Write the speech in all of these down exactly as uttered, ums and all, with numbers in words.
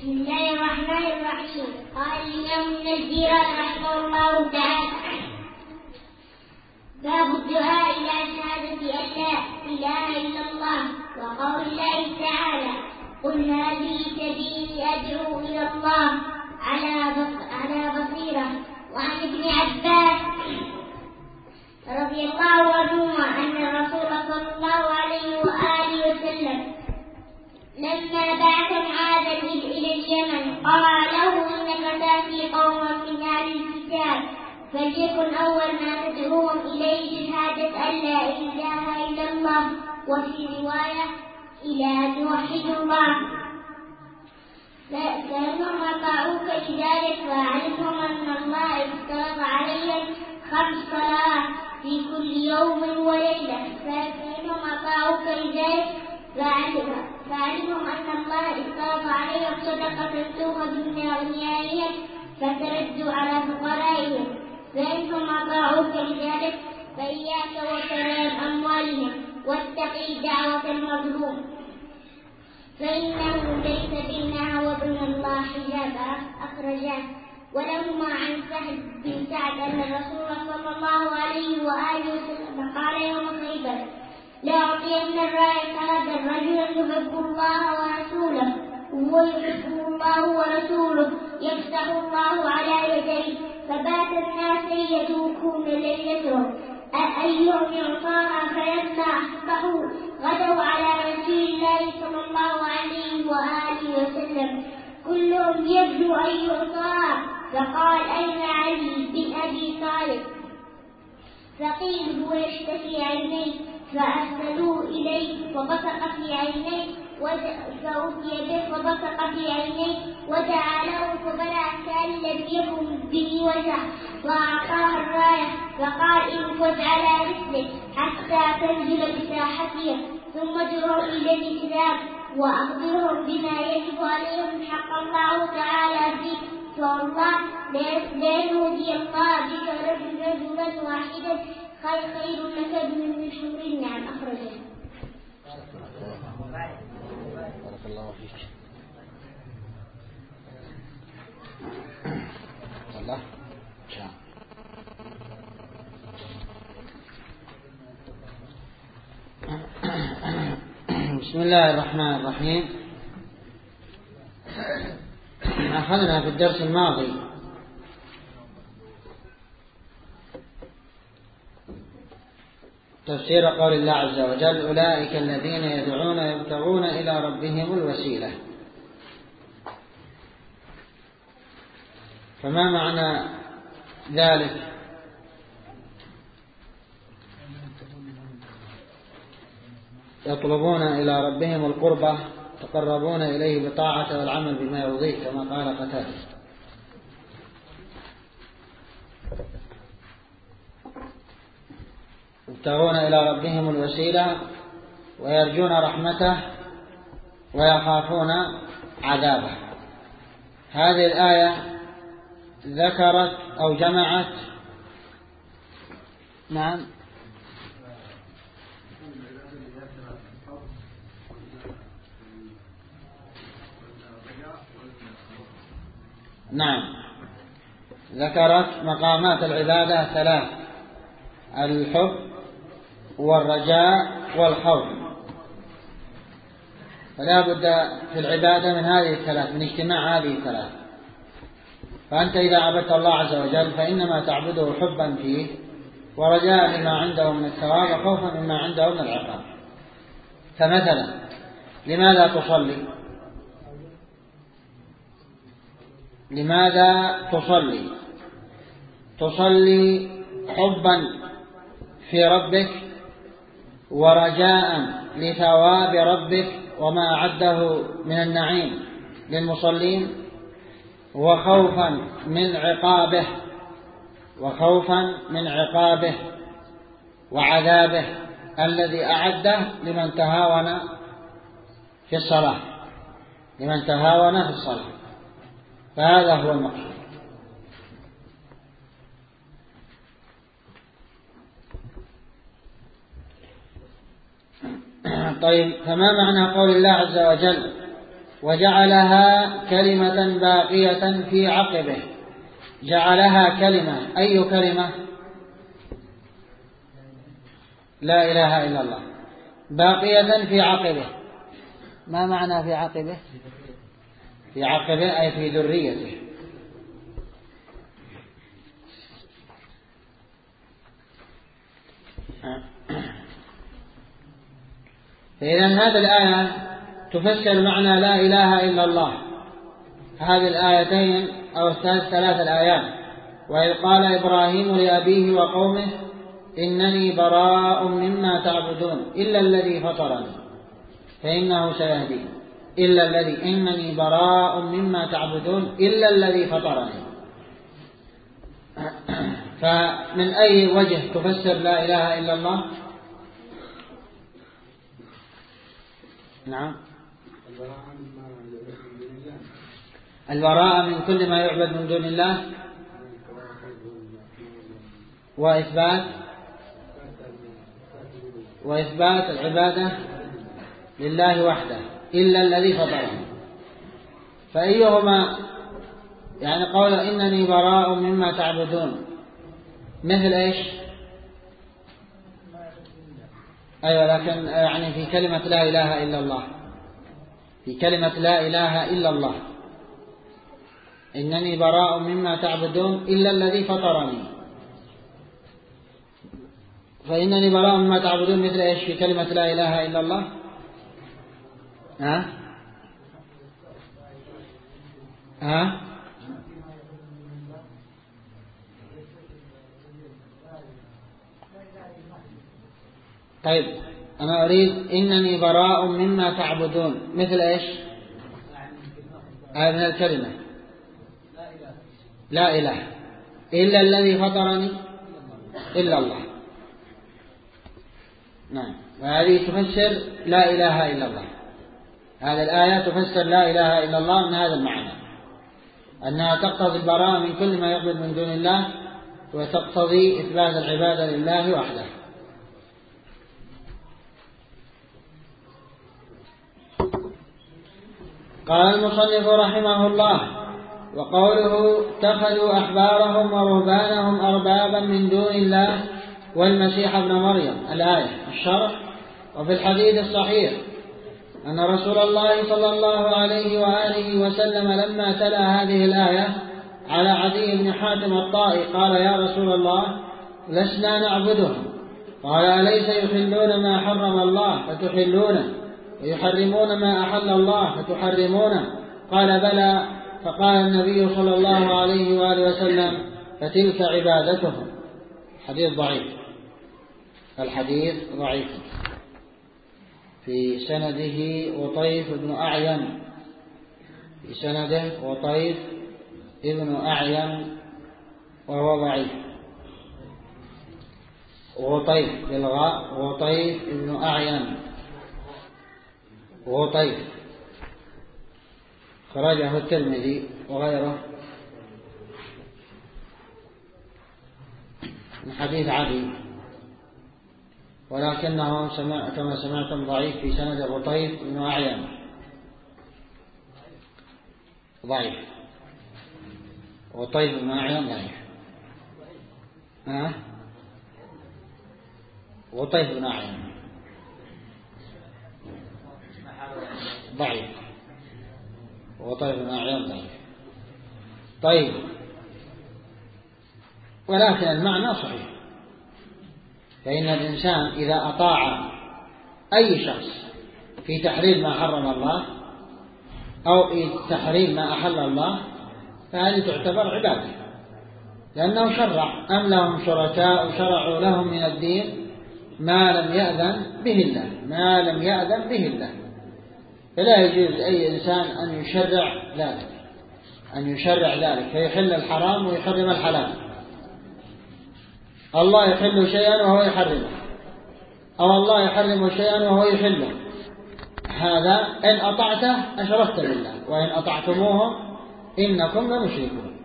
بسم الله الرحمن الرحيم. قال الإمام النجيري رحمه الله تعالى: باب الدعاء إلى شهادة أن لا إله إلا الله، وقول الله تعالى: قل هذه سبيلي أدعو إلى الله على على بصيرة. وعن ابن عباس رضي الله عنهما أن الرسول صلى الله عليه وآله وسلم لما بعث معاذا إلى اليمن قال له: إنك تأتي قوما من أهل الكتاب، فليكن أول ما تدعوهم إليه شهادة أن لا إله إلا الله، وفي رواية إلى أن يوحدوا الله. فإنهم أطاعوك لذلك، فعلمهم أن الله افترض عليهم خمس صلوات في كل يوم وليلة، فإنهم أطاعوك لذلك فعلمهم أن الله افترض عليهم صدقة تؤخذ من أغنيائهم فترد على فقرائهم، فإنهم أطاعوك لذلك فإياك وكلام أموالهم، واتقي دعوة المظلوم، فإنه ليس بينها وبين الله حجاب. أخرجاه. ولهما عن سهل بن سعد أن الرسول صلى الله عليه وآله وسلم قال يوم خيبر: لأعطين الراية هذا الرجل يحب الله ورسوله ويحبه الله ورسوله، يفتح الله على يديه، فبات الناس يدوكون ليلتهم أيهم يعطاها، فلما أصبحوا غدوا على رسول الله صلى الله عليه وآله وسلم كلهم يبدو أن يعطاها، فقال: أين علي بن أبي طالب؟ فقيل: هو يشتكي عينيه، فأرسلوه إليه فبصق في عينيه، فأتي به فبصق في عينيه ودعا له، فبلع كأن لم يكن به وجع، وأعطاه الراية، فقال: انفذ على رسلك حتى تنزل بساحتهم، ثم ادعوا إلى الإسلام وأخبرهم بما يجب عليهم حق الله تعالى فيه، فوالله ليهدي الله بك رجلا واحدا خير خير لك من شهور النعم. أخرجه. بارك الله فيك. الله شاء. بسم الله الرحمن الرحيم. أخذنا في الدرس الماضي تفسير قول الله عز وجل: أولئك الذين يدعون يبتغون إلى ربهم الوسيلة. فما معنى ذلك؟ يطلبون إلى ربهم القربة، يتقربون إليه بالطاعة والعمل بما يرضيه، كما قال قتادة. يبتغون إلى ربهم الوسيلة ويرجون رحمته ويخافون عذابه. هذه الآية ذكرت أو جمعت نعم نعم ذكرت مقامات العبادة ثلاث: الحب والرجاء والخوف. فلا بد في العبادة من هذه الثلاث، من اجتماع هذه الثلاث. فأنت إذا عبدت الله عز وجل فإنما تعبده حبا فيه، ورجاء لما عنده من الثواب، وخوفا مما عنده من العقاب. فمثلا لماذا تصلي؟ لماذا تصلي؟ تصلي حبا في ربك، ورجاء لثواب ربك وما أعده من النعيم للمصلين، وخوفا من عقابه وخوفا من عقابه وعذابه الذي أعده لمن تهاون في الصلاة لمن تهاون في الصلاة. فهذا هو المقصود. طيب، فما معنى قول الله عز وجل: وجعلها كلمة باقية في عقبه. جعلها كلمة، أي كلمة؟ لا إله إلا الله. باقية في عقبه، ما معنى في عقبه؟ في عقبه أي في ذريته. فإذا هذه الآية تفسر معنى لا إله إلا الله. هذه الآيتين أو ثلاث الآيات: وإذ قال إبراهيم لأبيه وقومه إنني براء مما تعبدون إلا الذي فطرني فإنه سيهدين. إلا الذي إنني براء مما تعبدون إلا الذي فطرني. فمن أي وجه تفسر لا إله إلا الله؟ نعم، البراءة من كل ما يعبد من دون الله، وإثبات وإثبات العبادة لله وحده إلا الذي فطره. فأيهما يعني قول إنني براء مما تعبدون مثل إيش؟ أيوة، لكن يعني في كلمة لا إله إلا الله، في كلمة لا إله إلا الله إنني براء مما تعبدون إلا الذي فطرني. فإنني براء مما تعبدون مثل إيش في كلمة لا إله إلا الله؟ ها ها طيب، أنا أريد إنني براء مما تعبدون مثل إيش؟ هذه من الكلمة لا إله إلا الذي فطرني إلا الله. نعم، وهذه تفسر لا إله إلا الله. هذه الآية تفسر لا إله إلا الله من هذا المعنى، أنها تقتضي البراءة من كل ما يعبد من دون الله، وتقتضي إثبات العبادة لله وحده. قال المصنف رحمه الله: وقوله اتخذوا أحبارهم ورهبانهم أربابا من دون الله والمسيح ابن مريم، الآية الشرح. وفي الحديث الصحيح أن رسول الله صلى الله عليه وآله وسلم لما تلا هذه الآية على عدي بن حاتم الطائي قال: يا رسول الله، لسنا نعبدهم. قال: أليس يحلون ما حرم الله فتحلونه ويحرمون ما أحل الله فتحرمونه؟ قال: بلى. فقال النبي صلى الله عليه وآله وسلم: فتلك عبادتهم. حديث ضعيف. الحديث ضعيف، في سنده وطيف بن أعين، في سنده وطيف ابن أعين وهو ضعيف. وطيف بالغاء، وطيف ابن أعين، وطيف خرجه الترمذي وغيره من حديث عدي، ولكنه سمع كما سمعتم ضعيف في سند رطيف بن أعين، ضعيف. رطيف بن أعين ضعيف. ها رطيف بن أعين ضعيف، رطيف بن أعين ضعيف. طيب، ولكن المعنى صحيح. فإن الإنسان إذا أطاع أي شخص في تحريم ما حرم الله أو في تحريم ما أحل الله فهذه تعتبر عبادة، لأنه شرع. أم لهم شركاء شرعوا لهم من الدين ما لم يأذن به الله، ما لم يأذن به الله. فلا يجوز أي إنسان أن يشرع ذلك، أن يشرع ذلك فيحل الحرام ويحرم الحلال. الله يحل شيئا وهو يحرمه، أو الله يحرم شيئا وهو يحله. هذا إن أطعته أشركت بالله، وإن أطعتموه إنكم لمشركون.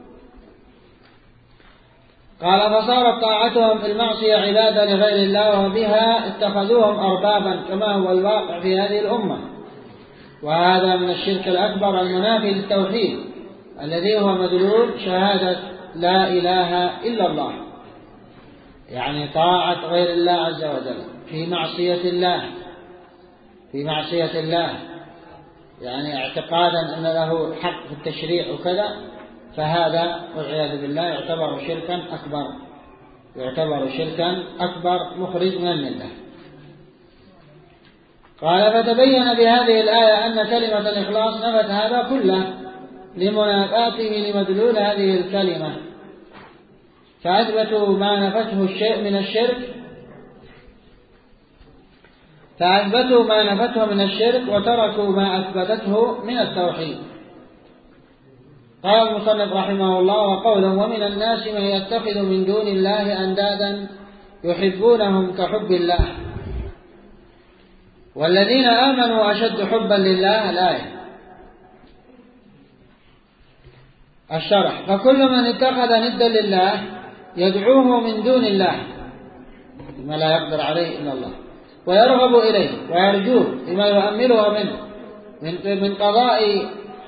قال: فصارت طاعتهم في المعصية عبادة لغير الله، وبها اتخذوهم أربابا كما هو الواقع في هذه الأمة. وهذا من الشرك الأكبر المنافي للتوحيد الذي هو مدلول شهادة لا إله إلا الله، يعني طاعة غير الله عز وجل في معصية الله في معصية الله يعني اعتقادا أن له حق في التشريع وكذا، فهذا والعياذ بالله يعتبر شركا أكبر يعتبر شركا أكبر مخرج من الملة. قال فتبين بهذه الآية أن كلمة الإخلاص نفت هذا كله لمنافاته لمدلول هذه الكلمة، فأثبتوا ما نفته الشيء من الشرك فأثبتوا ما نفته من الشرك وتركوا ما أثبتته من التوحيد. قال المصنف رحمه الله: وقوله ومن الناس من يتخذ من دون الله أندادا يحبونهم كحب الله والذين آمنوا أشد حبا لله. الآية. الشرح: فكل من اتخذ ندا لله يدعوه من دون الله بما لا يقدر عليه إلا الله، ويرغب إليه ويرجوه بما يؤمله منه من قضاء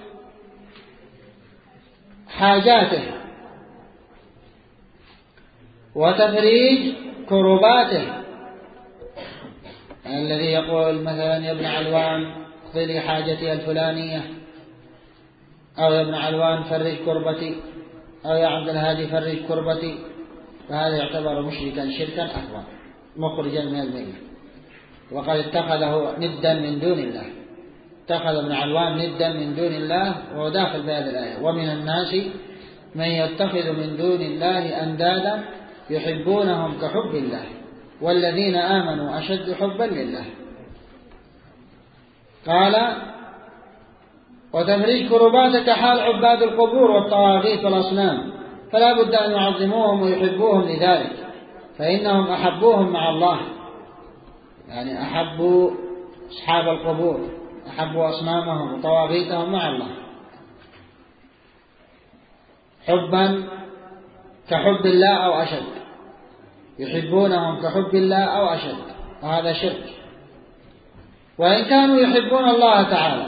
حاجاته وتفريج كرباته، الذي يقول مثلا يا ابن علوان اقضي لي حاجتي الفلانية، أو يا ابن علوان فرج كربتي، أو يا عبد الهادي فرج كربتي، فهذا يعتبر مشركا شركا أكبر مخرجا من الملة، وقد اتخذه ندا من دون الله. اتخذ ابن علوان ندا من دون الله وهو داخل بهذه الآية: ومن الناس من يتخذ من دون الله أندادا يحبونهم كحب الله والذين آمنوا أشد حبا لله. قال: وتفريج كرباتك حال عباد القبور والطواغيت والأصنام، فلا بد أن يعظموهم ويحبوهم لذلك، فإنهم أحبوهم مع الله، يعني أحبوا أصحاب القبور، أحبوا أصنامهم وطواغيتهم مع الله حبا كحب الله أو أشد، يحبونهم كحب الله أو أشد، وهذا شرك. وإن كانوا يحبون الله تعالى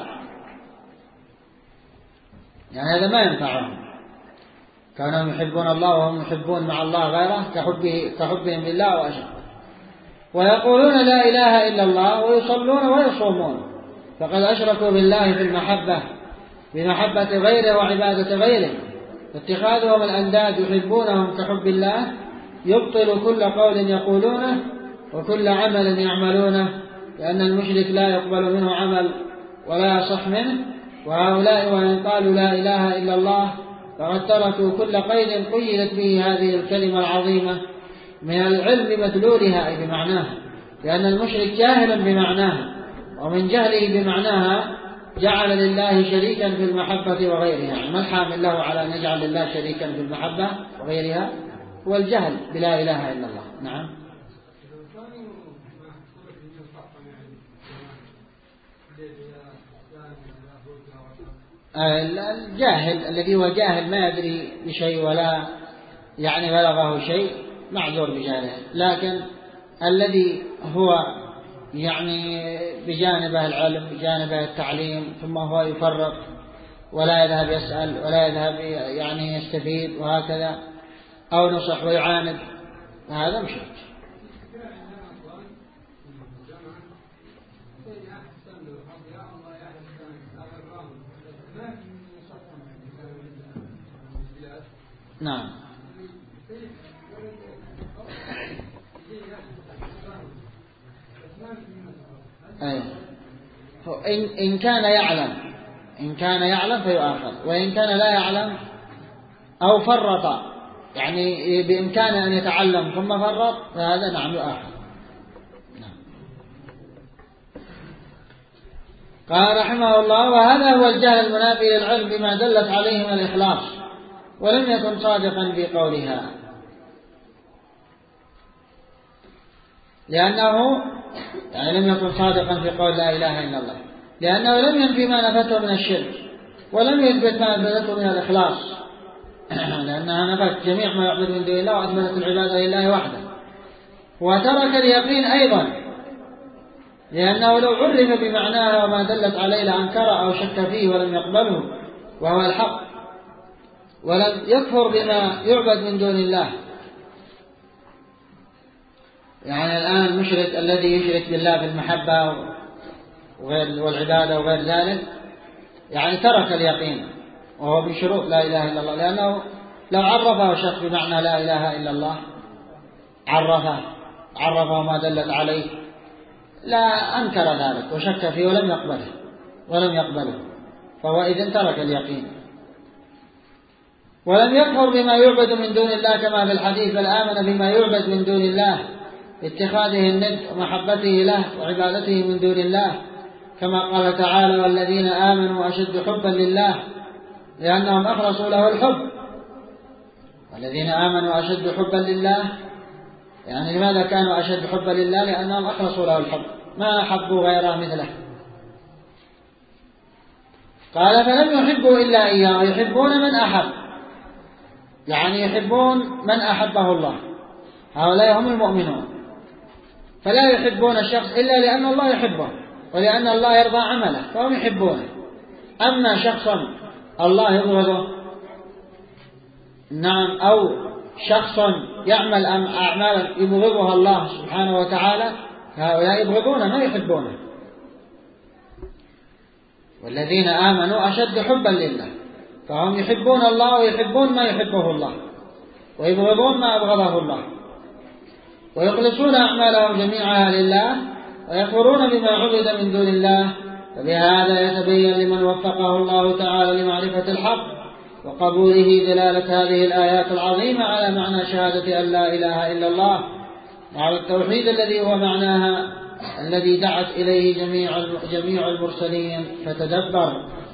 يعني هذا ما ينفعهم، كانوا يحبون الله وهم يحبون مع الله غيره كحبه كحبهم لله أو أشد، ويقولون لا إله إلا الله ويصلون ويصومون، فقد أشركوا بالله في المحبة بمحبة غيره وعبادة غيره، فاتخاذهم الأنداد يحبونهم كحب الله يبطل كل قول يقولونه وكل عمل يعملونه، لأن المشرك لا يقبل منه عمل ولا يصح منه. وهؤلاء وإن قالوا لا إله إلا الله فقد تركوا كل قيد قيدت به هذه الكلمة العظيمة من العلم بمدلولها أي بمعناها، لأن المشرك جاهل بمعناها، ومن جهله بمعناها جعل لله شريكا في المحبة وغيرها. يعني ما الحامل له على أن يجعل لله شريكا في المحبة وغيرها؟ هو الجهل بلا إله إلا الله. نعم. الجاهل الذي هو جاهل ما يدري بشيء ولا يعني بلغه شيء معذور بجهله، لكن الذي هو يعني بجانبه العلم بجانبه التعليم ثم هو يفرط ولا يذهب يسأل ولا يذهب يعني يستفيد وهكذا، أو نصح ويعاند، هذا مشرك. نعم. أي. إن إن كان يعلم إن كان يعلم فيؤاخذ، وإن كان لا يعلم أو فرط يعني بإمكانه أن يتعلم ثم فرط فهذا نعم يؤاخذ. نعم. قال رحمه الله: وهذا هو الجهل المنافي للعلم بما دلت عليه من الإخلاص، ولم يكن صادقا في قولها، لأنه يعني لم يكن صادقا في قول لا إله إلا الله، لأنه لم ينفي ما نفته من الشرك ولم يثبت ما أثبته من الإخلاص، لأنها نفت جميع ما يعبد من دون الله وأثبتت العبادة لله وحده. وترك اليقين أيضا لأنه لو عرف بمعناها وما دلت عليه لأنكر أو شك فيه ولم يقبله وهو الحق، ولم يكفر بما يعبد من دون الله. يعني الآن المشرك الذي يشرك بالله في المحبة وغير والعبادة وغير ذلك يعني ترك اليقين وهو بشروط لا إله إلا الله، لأنه لو عرفه شك بمعنى لا إله إلا الله عرفه عرفه ما دلت عليه لا أنكر ذلك وشك فيه ولم يقبله ولم يقبله فهو إذن ترك اليقين. ولم يكفر بما يعبد من دون الله كما في الحديث، بل آمن بما يعبد من دون الله اتخاذه الند ومحبته له وعبادته من دون الله، كما قال تعالى: والذين آمنوا أشد حبا لله لأنهم أخلصوا له الحب. والذين آمنوا أشد حبا لله، يعني لماذا كانوا أشد حبا لله؟ لأنهم أخلصوا له الحب، ما أحبوا غيره مثله. قال: فلم يحبوا إلا إياه، يحبون من أحب، يعني يحبون من أحبه الله، هؤلاء هم المؤمنون، فلا يحبون الشخص إلا لأن الله يحبه ولأن الله يرضى عمله فهم يحبونه. أما شخصا الله يبغضه، نعم، أو شخصا يعمل أعمالا يبغضها الله سبحانه وتعالى، هؤلاء يبغضونه ما يحبونه. والذين آمنوا أشد حبا لله، فهم يحبون الله ويحبون ما يحبه الله ويبغضون ما أبغضه الله، ويخلصون أعمالهم جميعها لله ويكفرون بما عبد من دون الله. فبهذا يتبين لمن وفقه الله تعالى لمعرفة الحق وقبوله دلالة هذه الآيات العظيمة على معنى شهادة أن لا إله إلا الله وعلى التوحيد الذي هو معناها الذي دعت إليه جميع جميع المرسلين. فتدبر